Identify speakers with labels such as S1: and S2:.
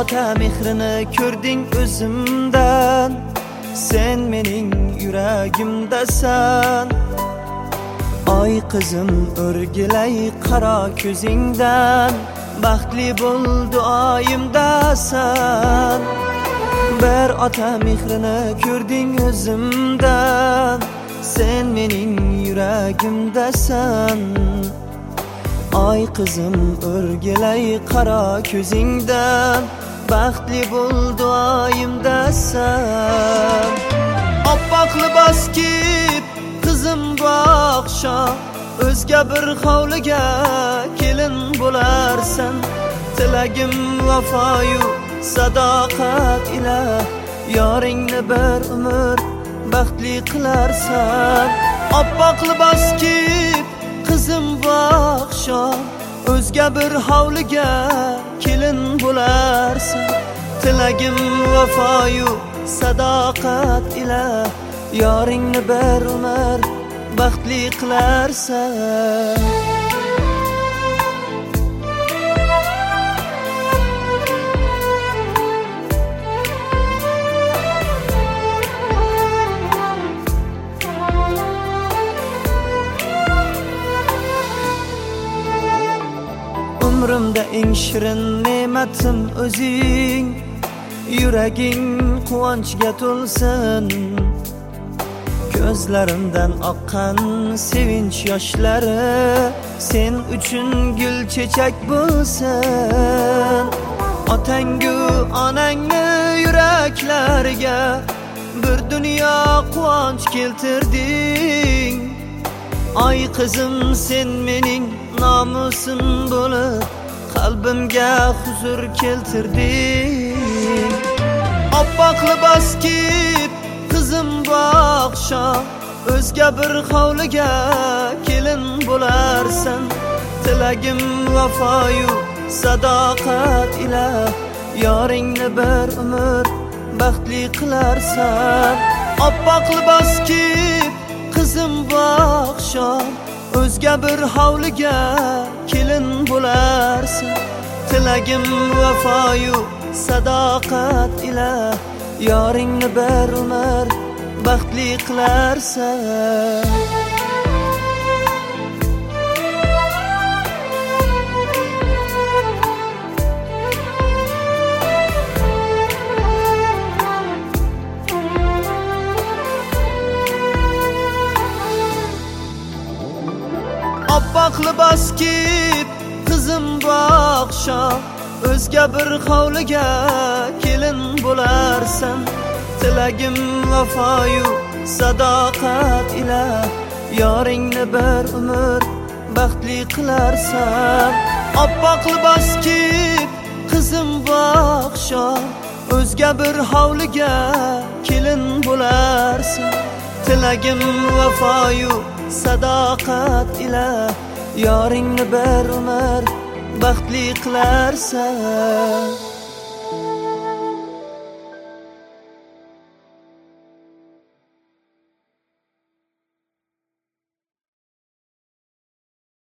S1: ota mehrini ko'rding o'zimdan, sen mening yuragimdasan. Oy qizim o'rgilay qaro ko'zingdan, baxtli bo'l duoyimdasan. Bir ota mehrini ko'rding o'zimdan, sen mening yuragimdasan. Oy qizim o'rgilay qaro ko'zingdan, baxtli bo'l duoyimdasan. Oppoq libos kiyib qizim bu oqshom o'zga bir hovliga kelin bo'larsan. Tilagim vafoyu sadoqat ila yoringni bir umr baxtli qilarsan. Oppoq libos kiyib qizim bu oqshom o'zga bir hovliga kelin bo'larsan. Tilagim vafoyu sadoqat ila yoringni bir umr baxtli qilarsan. Umrimda eng shirin ne'matim o'zing, yuraging quvonchga to'lsin. Ko'zlarimdan oqqan sevinch yoshlari sen uchun gul chechak bo'lsin. Otangu onangni yuraklariga bir dunyo quvonch keltirding. Oy qizim sen mening nomusim bo'lib qalbimga huzur keltirding. Oppoq libos kiyib qizim bu oqshom o'zga bir hovliga kelin bo'larsan. Tilagim vafoyu sadoqat ila yoringni bir umr baxtli qilarsan. Oppoq libos kiyib qizim bu oqshom o'zga bir hovliga kelin bo'larsan. Tilagim vafoyu sadoqat ila yoringni bir umr baxtli qilarsan. Oppoq libos kiyib qizim bu oqshom o'zga bir hovliga kelin bo'larsan. Tilagim vafoyu sadoqat ila yoringni bir umr baxtli qilarsan. Oppoq libos kiyib qizim bu oqshom o'zga bir hovliga kelin bo'larsan. Tilagim vafoyu sadoqat ila yoringni bir umr baxtli qilarsan.